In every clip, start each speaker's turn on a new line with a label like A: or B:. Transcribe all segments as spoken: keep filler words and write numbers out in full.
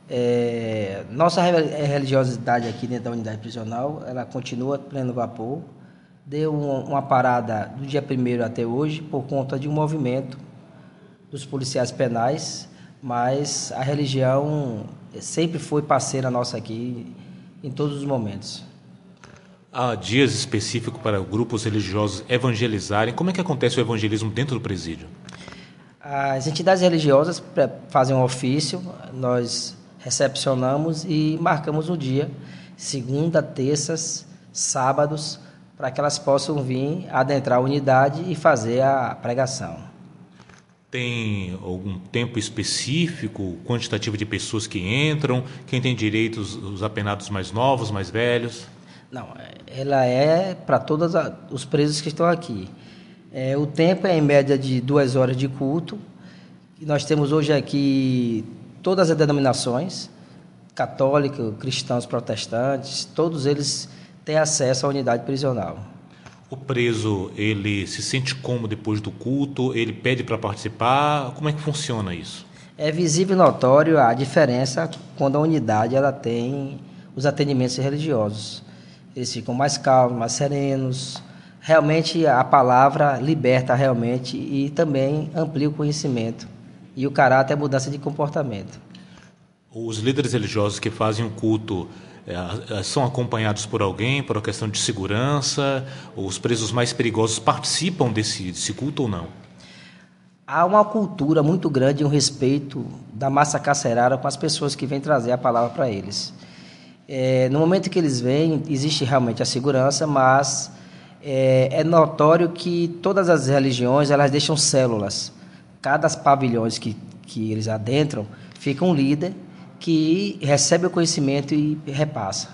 A: É, nossa religiosidade aqui dentro da unidade prisional, ela continua pleno vapor. Deu uma, uma parada do dia primeiro até hoje por conta de um movimento dos policiais penais, mas a religião sempre foi parceira nossa aqui em todos os momentos.
B: Há dias específicos para grupos religiosos evangelizarem. Como é que acontece o evangelismo dentro do presídio?
A: As entidades religiosas fazem um ofício, nós recepcionamos e marcamos o dia, segunda, terças, sábados, para que elas possam vir adentrar a unidade e fazer a pregação.
B: Tem algum tempo específico, quantitativo de pessoas que entram? Quem tem direitos, os apenados mais novos, mais velhos?
A: Não, ela é para todos os presos que estão aqui. É, o tempo é em média de duas horas de culto. E nós temos hoje aqui todas as denominações, católicos, cristãos, protestantes, todos eles têm acesso à unidade prisional.
B: O preso, ele se sente como depois do culto? Ele pede para participar? Como é que funciona isso?
A: É visível e notório a diferença quando a unidade ela tem os atendimentos religiosos. Eles ficam mais calmos, mais serenos. Realmente a palavra liberta realmente e também amplia o conhecimento e o caráter, a mudança de comportamento.
B: Os líderes religiosos que fazem o culto é, são acompanhados por alguém, por uma questão de segurança? Os presos mais perigosos participam desse, desse culto ou não?
A: Há uma cultura muito grande e um respeito da massa carcerária com as pessoas que vêm trazer a palavra para eles. É, no momento que eles vêm, existe realmente a segurança, mas é, é notório que todas as religiões elas deixam células. Cada pavilhões que, que eles adentram, fica um líder que recebe o conhecimento e repassa.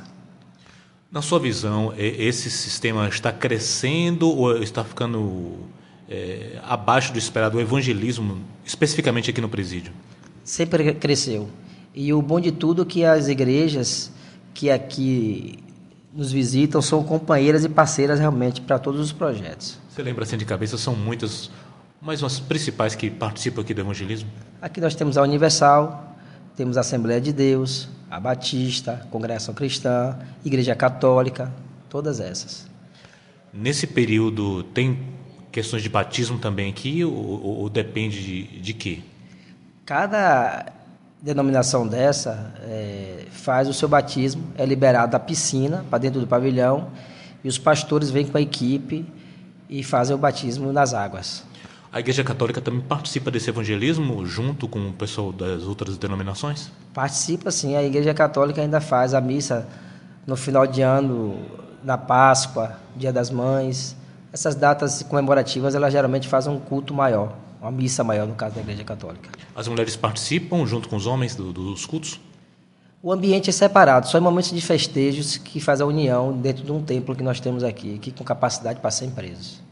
B: Na sua visão, esse sistema está crescendo ou está ficando é, abaixo do esperado, o evangelismo, especificamente aqui no presídio?
A: Sempre cresceu. E o bom de tudo é que as igrejas que aqui nos visitam são companheiras e parceiras realmente para todos os projetos.
B: Você lembra assim de cabeça, são muitas, mas as principais que participam aqui do evangelismo?
A: Aqui nós temos a Universal, temos a Assembleia de Deus, a Batista, Congregação Cristã, Igreja Católica, todas essas.
B: Nesse período tem questões de batismo também aqui ou, ou, ou depende de, de quê?
A: Cada denominação dessa é, faz o seu batismo, é liberado a piscina para dentro do pavilhão e os pastores vêm com a equipe e fazem o batismo nas águas.
B: A Igreja Católica também participa desse evangelismo junto com o pessoal das outras denominações?
A: Participa sim, a Igreja Católica ainda faz a missa no final de ano, na Páscoa, Dia das Mães. Essas datas comemorativas, elas geralmente fazem um culto maior, uma missa maior no caso da Igreja Católica.
B: As mulheres participam junto com os homens do, dos cultos?
A: O ambiente é separado, só em momentos de festejos que faz a união dentro de um templo que nós temos aqui, aqui com capacidade para cem presos.